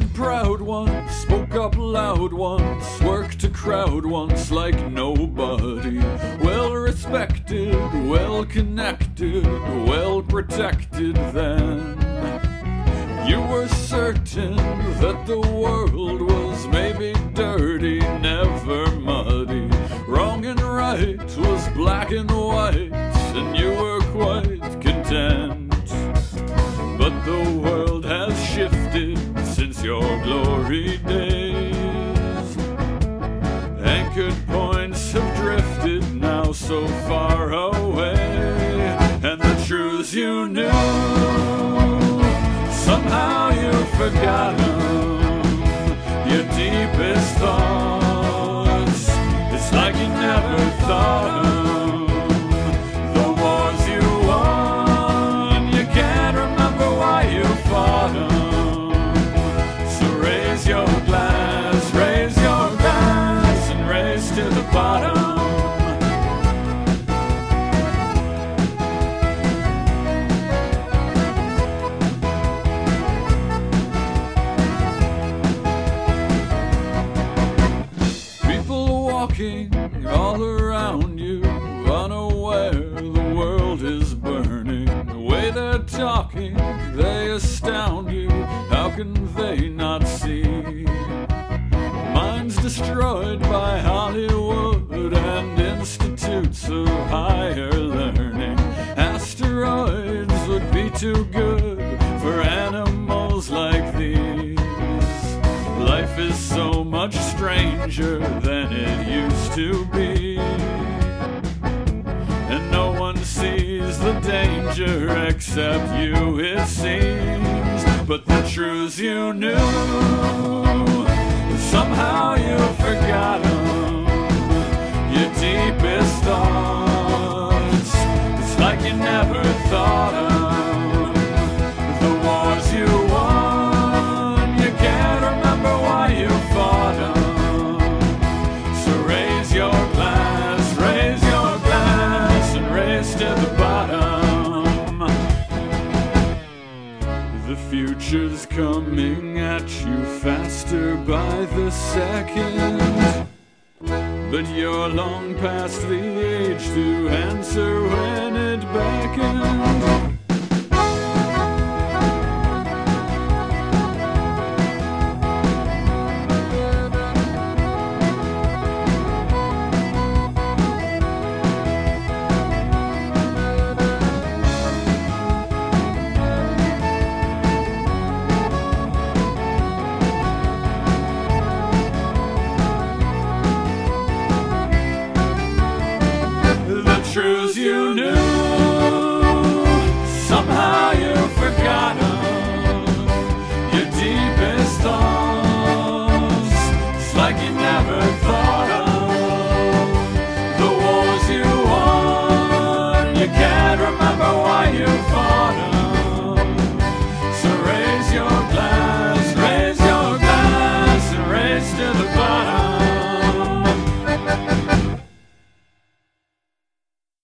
Stood proud once, spoke up loud once, worked a crowd once like nobody. Well respected, well connected, well protected then. You were certain that the world was maybe dirty, never muddy. Wrong and right was black and white, and you were quite content. But the world has shifted since your glory days. Anchored points have drifted now so far away, and the truths you knew, somehow you've forgotten your deepest thoughts. It's like you never thought of the wars you won. You can't remember why you fought them. So raise your glass and raise to the bottom. All around you, unaware the world is burning. The way they're talking, they astound you. How can they not see? Minds destroyed by Hollywood and institutes of higher learning. Asteroids would be too good for animals like these. Life is so much stranger than it used to be, and no one sees the danger except you, it seems. But the truths you knew, somehow you've forgotten your deepest thoughts. It's like you never thought of the wars you won. You can't remember why you fought them. So raise your glass and raise to the bottom. The future's coming at you faster by the second, but you're long past the age to answer when it beckons.